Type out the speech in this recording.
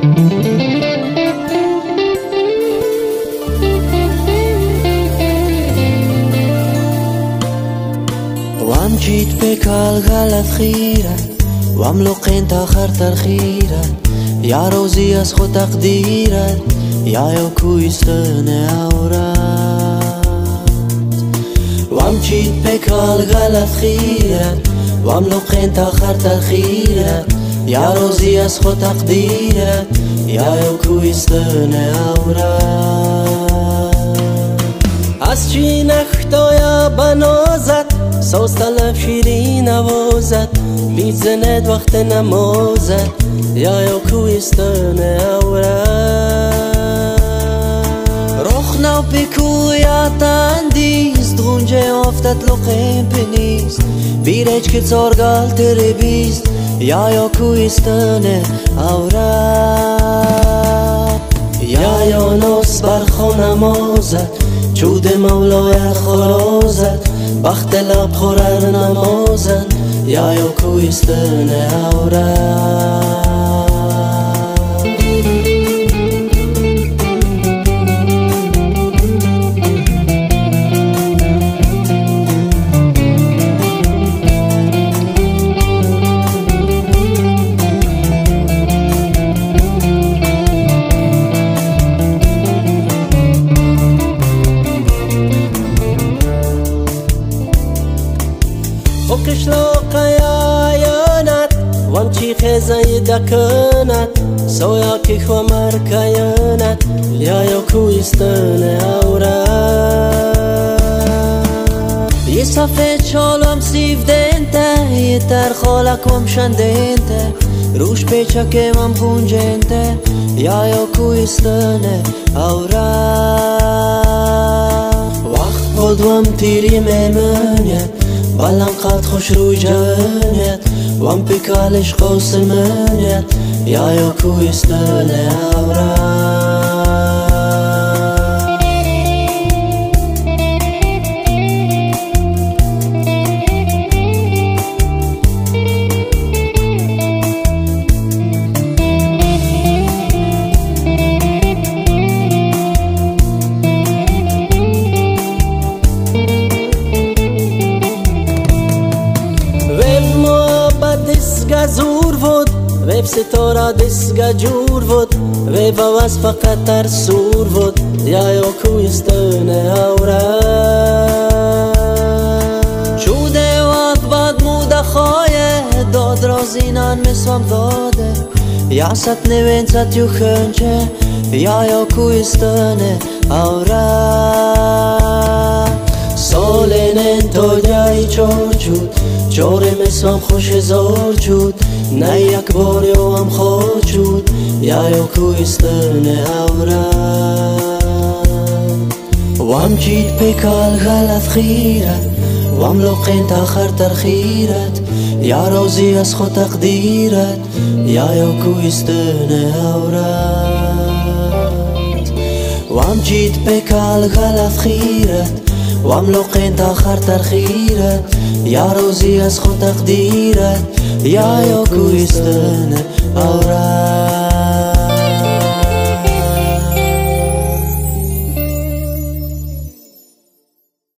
وام جيت بك عالغلط خيرة واملق انت آخر خيرة يا روزي اسخو تقديرت يا يوكويستن اورات وام جيت بك عالغلط خيرة واملق انت آخر خيرة يا روزي اسخو تقديرت يا يوكويستن اورات از چی نختایا بنازت ساز طلب شیرین نوازت میزند وقت نمازت یا کوهستان عورت رخ نو بکویا تندیست غنجه افتت لقیم پنیست بیرج که زارگال تره بیست یا کوهستان عورت یا ناس برخو نمازت چود مولای خرازت بخت لب خورر نمازن یا کوهستان عورت قشلاق عيانات وامشي خزاي دكنات سويا كيخ ومركيانات يا كوهستان عورت يصفت شالم سيف دنته يتر خالك ومشندنته روش بيچك وم خونجنته يا كوهستان عورت وقت بود وم تيري ممنيت بلن قد خوش روی جوانیت وام پیکالش قاسمانیت یا کوهستان عورت زور بود ویب ستاره دستگاه جور بود ویب آواز فقط تر سور بود یا کوهستان عورت چوده وقت بعد موده خواهی داد را زینان مسوام داده یا ست نوین ست یو خنچه یا کوهستان عورت سالین تو جایی چور جود جوری مسوام خوش زار جود نه یک بار هم خود جود یا کوهستان عورت وام جید پیکال غلط خیرت وام لقین آخر خیرت یا روزی از خود تقدیرت یا کوهستان عورت وام جید پیکال غلط خیرت وام لقین آخر خیرت یا روزی از خود تقدیرت یا کوهستان عورت